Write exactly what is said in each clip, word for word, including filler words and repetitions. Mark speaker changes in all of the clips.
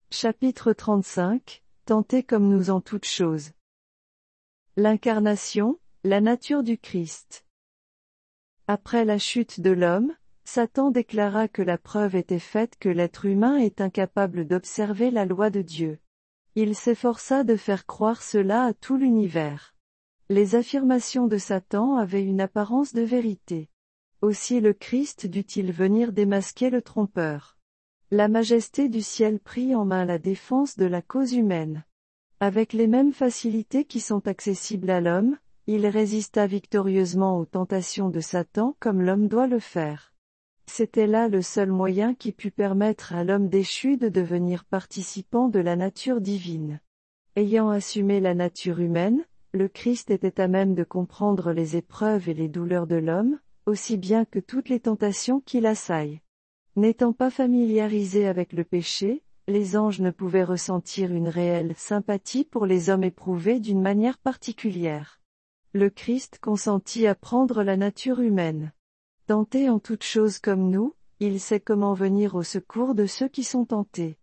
Speaker 1: Chapitre trente-cinq, Tenté comme nous en toutes choses. L'incarnation, la nature du Christ. Après la chute de l'homme, Satan déclara que la preuve était faite que l'être humain est incapable d'observer la loi de Dieu. Il s'efforça de faire croire cela à tout l'univers. Les affirmations de Satan avaient une apparence de vérité. Aussi le Christ dut-il venir démasquer le trompeur. La majesté du ciel prit en main la défense de la cause humaine. Avec les mêmes facilités qui sont accessibles à l'homme, il résista victorieusement aux tentations de Satan comme l'homme doit le faire. C'était là le seul moyen qui put permettre à l'homme déchu de devenir participant de la nature divine. Ayant assumé la nature humaine, le Christ était à même de comprendre les épreuves et les douleurs de l'homme, aussi bien que toutes les tentations qui l'assaillent. N'étant pas familiarisés avec le péché, les anges ne pouvaient ressentir une réelle sympathie pour les hommes éprouvés d'une manière particulière. Le Christ consentit à prendre la nature humaine. Tenté en toutes choses comme nous, il sait comment venir au secours de ceux qui sont tentés.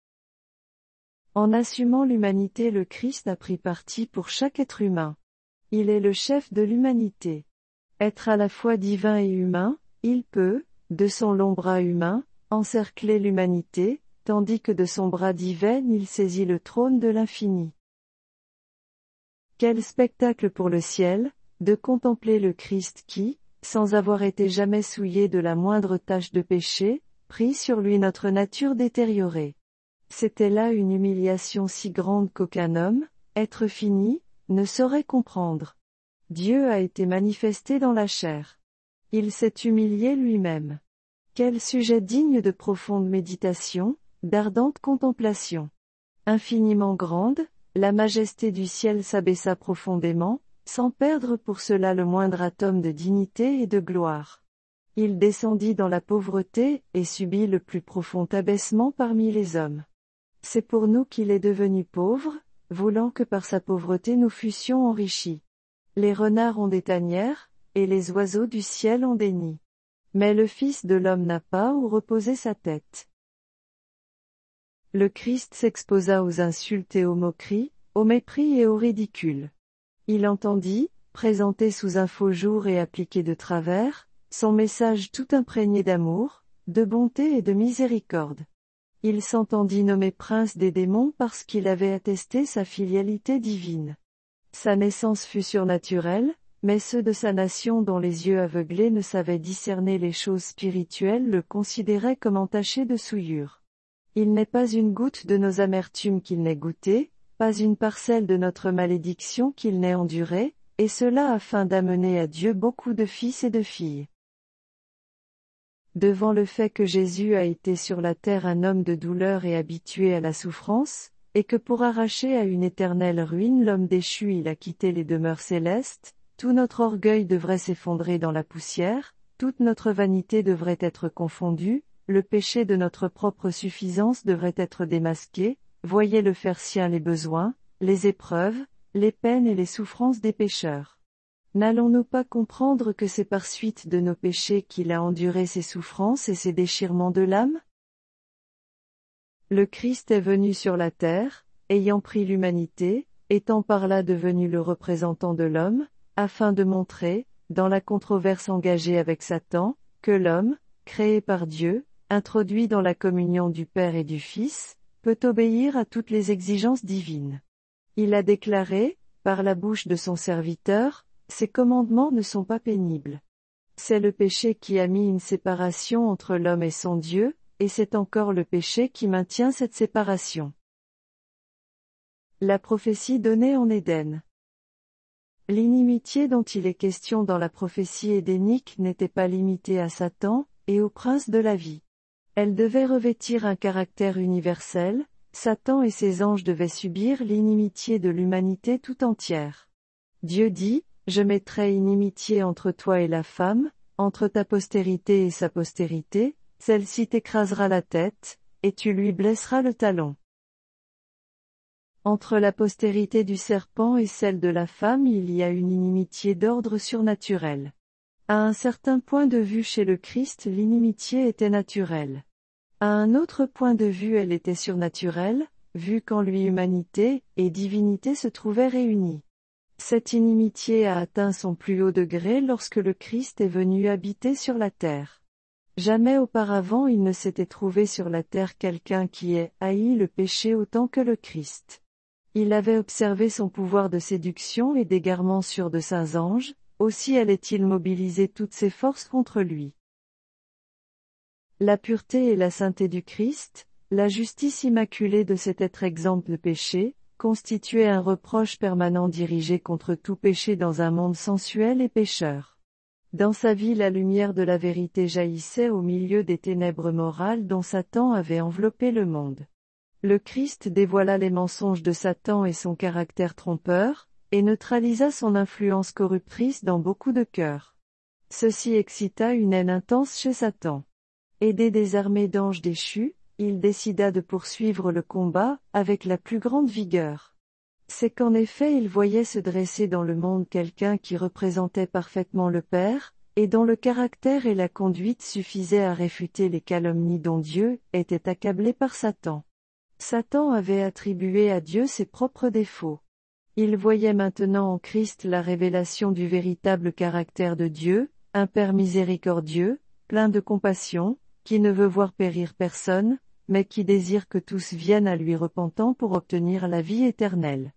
Speaker 1: En assumant l'humanité, le Christ a pris parti pour chaque être humain. Il est le chef de l'humanité. Être à la fois divin et humain, il peut, de son long bras humain, encercler l'humanité, tandis que de son bras divin il saisit le trône de l'infini. Quel spectacle pour le ciel, de contempler le Christ qui, sans avoir été jamais souillé de la moindre tache de péché, prit sur lui notre nature détériorée. C'était là une humiliation si grande qu'aucun homme, être fini, ne saurait comprendre. Dieu a été manifesté dans la chair. Il s'est humilié lui-même. Quel sujet digne de profonde méditation, d'ardente contemplation. Infiniment grande, la majesté du ciel s'abaissa profondément, sans perdre pour cela le moindre atome de dignité et de gloire. Il descendit dans la pauvreté, et subit le plus profond abaissement parmi les hommes. C'est pour nous qu'il est devenu pauvre, voulant que par sa pauvreté nous fussions enrichis. Les renards ont des tanières, et les oiseaux du ciel ont des nids. Mais le Fils de l'homme n'a pas où reposer sa tête. Le Christ s'exposa aux insultes et aux moqueries, au mépris et au ridicule. Il entendit, présenté sous un faux jour et appliqué de travers, son message tout imprégné d'amour, de bonté et de miséricorde. Il s'entendit nommer prince des démons parce qu'il avait attesté sa filialité divine. Sa naissance fut surnaturelle, mais ceux de sa nation dont les yeux aveuglés ne savaient discerner les choses spirituelles le considéraient comme entaché de souillure. Il n'est pas une goutte de nos amertumes qu'il n'ait goûté, pas une parcelle de notre malédiction qu'il n'ait endurée, et cela afin d'amener à Dieu beaucoup de fils et de filles. Devant le fait que Jésus a été sur la terre un homme de douleur et habitué à la souffrance, et que pour arracher à une éternelle ruine l'homme déchu il a quitté les demeures célestes, tout notre orgueil devrait s'effondrer dans la poussière, toute notre vanité devrait être confondue, le péché de notre propre suffisance devrait être démasqué, voyez le faire sien les besoins, les épreuves, les peines et les souffrances des pécheurs. N'allons-nous pas comprendre que c'est par suite de nos péchés qu'il a enduré ces souffrances et ces déchirements de l'âme? Le Christ est venu sur la terre, ayant pris l'humanité, étant par là devenu le représentant de l'homme, afin de montrer, dans la controverse engagée avec Satan, que l'homme, créé par Dieu, introduit dans la communion du Père et du Fils, peut obéir à toutes les exigences divines. Il a déclaré, par la bouche de son serviteur, « Ces commandements ne sont pas pénibles ». C'est le péché qui a mis une séparation entre l'homme et son Dieu, et c'est encore le péché qui maintient cette séparation. La prophétie donnée en Éden. L'inimitié dont il est question dans la prophétie édénique n'était pas limitée à Satan, et au prince de la vie. Elle devait revêtir un caractère universel, Satan et ses anges devaient subir l'inimitié de l'humanité tout entière. Dieu dit, « Je mettrai inimitié entre toi et la femme, entre ta postérité et sa postérité, celle-ci t'écrasera la tête, et tu lui blesseras le talon. » Entre la postérité du serpent et celle de la femme il y a une inimitié d'ordre surnaturel. À un certain point de vue chez le Christ l'inimitié était naturelle. À un autre point de vue, elle était surnaturelle, vu qu'en lui humanité et divinité se trouvaient réunies. Cette inimitié a atteint son plus haut degré lorsque le Christ est venu habiter sur la terre. Jamais auparavant il ne s'était trouvé sur la terre quelqu'un qui ait haï le péché autant que le Christ. Il avait observé son pouvoir de séduction et d'égarement sur de saints anges, aussi allait-il mobiliser toutes ses forces contre lui. La pureté et la sainteté du Christ, la justice immaculée de cet être exempt de péché, constituaient un reproche permanent dirigé contre tout péché dans un monde sensuel et pécheur. Dans sa vie, la lumière de la vérité jaillissait au milieu des ténèbres morales dont Satan avait enveloppé le monde. Le Christ dévoila les mensonges de Satan et son caractère trompeur, et neutralisa son influence corruptrice dans beaucoup de cœurs. Ceci excita une haine intense chez Satan. Aidé des armées d'anges déchus, il décida de poursuivre le combat, avec la plus grande vigueur. C'est qu'en effet il voyait se dresser dans le monde quelqu'un qui représentait parfaitement le Père, et dont le caractère et la conduite suffisaient à réfuter les calomnies dont Dieu était accablé par Satan. Satan avait attribué à Dieu ses propres défauts. Il voyait maintenant en Christ la révélation du véritable caractère de Dieu, un Père miséricordieux, plein de compassion, qui ne veut voir périr personne, mais qui désire que tous viennent à lui repentant pour obtenir la vie éternelle.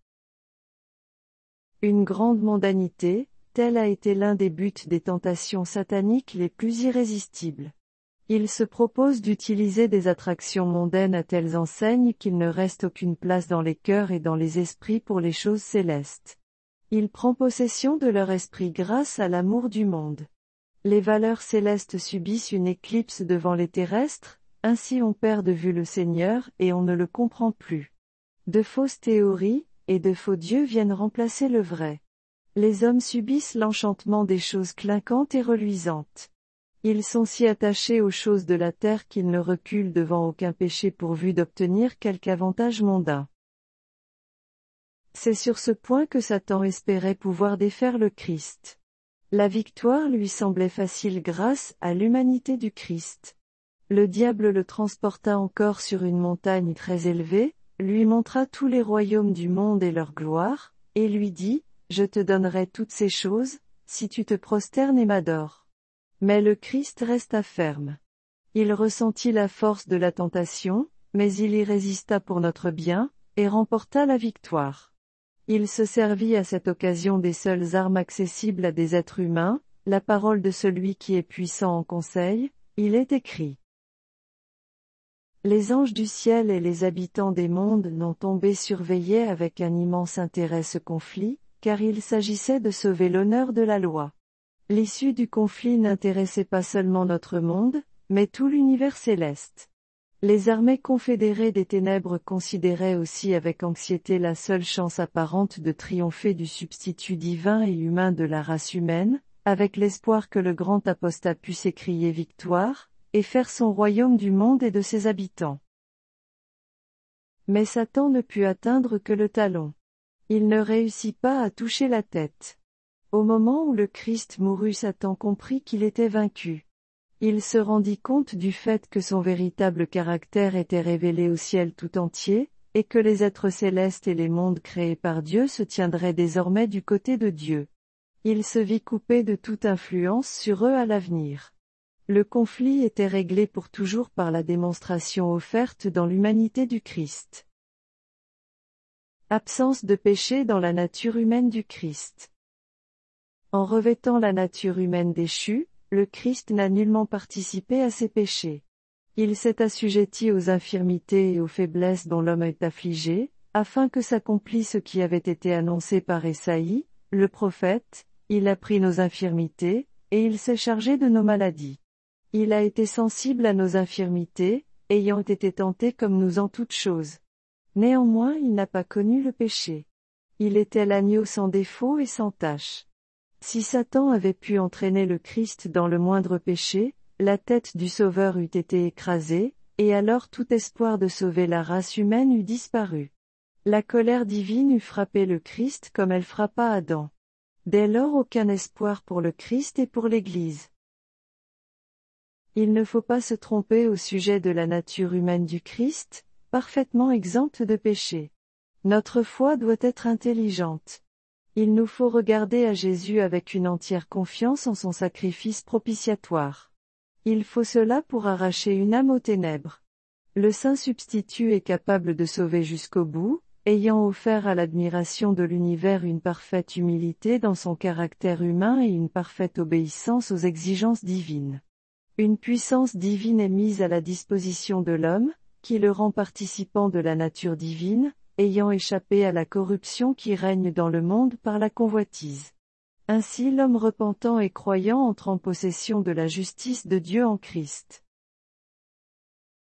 Speaker 1: Une grande mondanité, tel a été l'un des buts des tentations sataniques les plus irrésistibles. Il se propose d'utiliser des attractions mondaines à telles enseignes qu'il ne reste aucune place dans les cœurs et dans les esprits pour les choses célestes. Il prend possession de leur esprit grâce à l'amour du monde. Les valeurs célestes subissent une éclipse devant les terrestres, ainsi on perd de vue le Seigneur et on ne le comprend plus. De fausses théories, et de faux dieux viennent remplacer le vrai. Les hommes subissent l'enchantement des choses clinquantes et reluisantes. Ils sont si attachés aux choses de la terre qu'ils ne reculent devant aucun péché pourvu d'obtenir quelque avantage mondain. C'est sur ce point que Satan espérait pouvoir défaire le Christ. La victoire lui semblait facile grâce à l'humanité du Christ. Le diable le transporta encore sur une montagne très élevée, lui montra tous les royaumes du monde et leur gloire, et lui dit, « Je te donnerai toutes ces choses, si tu te prosternes et m'adores. » Mais le Christ resta ferme. Il ressentit la force de la tentation, mais il y résista pour notre bien, et remporta la victoire. Il se servit à cette occasion des seules armes accessibles à des êtres humains, la parole de celui qui est puissant en conseil, il est écrit. Les anges du ciel et les habitants des mondes non tombés surveillaient avec un immense intérêt ce conflit, car il s'agissait de sauver l'honneur de la loi. L'issue du conflit n'intéressait pas seulement notre monde, mais tout l'univers céleste. Les armées confédérées des ténèbres considéraient aussi avec anxiété la seule chance apparente de triompher du substitut divin et humain de la race humaine, avec l'espoir que le grand apostat puisse écrier victoire, et faire son royaume du monde et de ses habitants. Mais Satan ne put atteindre que le talon. Il ne réussit pas à toucher la tête. Au moment où le Christ mourut, Satan comprit qu'il était vaincu. Il se rendit compte du fait que son véritable caractère était révélé au ciel tout entier, et que les êtres célestes et les mondes créés par Dieu se tiendraient désormais du côté de Dieu. Il se vit coupé de toute influence sur eux à l'avenir. Le conflit était réglé pour toujours par la démonstration offerte dans l'humanité du Christ. Absence de péché dans la nature humaine du Christ. En revêtant la nature humaine déchue, le Christ n'a nullement participé à ses péchés. Il s'est assujetti aux infirmités et aux faiblesses dont l'homme est affligé, afin que s'accomplisse ce qui avait été annoncé par Ésaïe, le prophète, il a pris nos infirmités, et il s'est chargé de nos maladies. Il a été sensible à nos infirmités, ayant été tenté comme nous en toutes choses. Néanmoins il n'a pas connu le péché. Il était l'agneau sans défaut et sans tache. Si Satan avait pu entraîner le Christ dans le moindre péché, la tête du Sauveur eût été écrasée, et alors tout espoir de sauver la race humaine eût disparu. La colère divine eût frappé le Christ comme elle frappa Adam. Dès lors aucun espoir pour le Christ et pour l'Église. Il ne faut pas se tromper au sujet de la nature humaine du Christ, parfaitement exempte de péché. Notre foi doit être intelligente. Il nous faut regarder à Jésus avec une entière confiance en son sacrifice propitiatoire. Il faut cela pour arracher une âme aux ténèbres. Le saint substitut est capable de sauver jusqu'au bout, ayant offert à l'admiration de l'univers une parfaite humilité dans son caractère humain et une parfaite obéissance aux exigences divines. Une puissance divine est mise à la disposition de l'homme, qui le rend participant de la nature divine, ayant échappé à la corruption qui règne dans le monde par la convoitise. Ainsi l'homme repentant et croyant entre en possession de la justice de Dieu en Christ.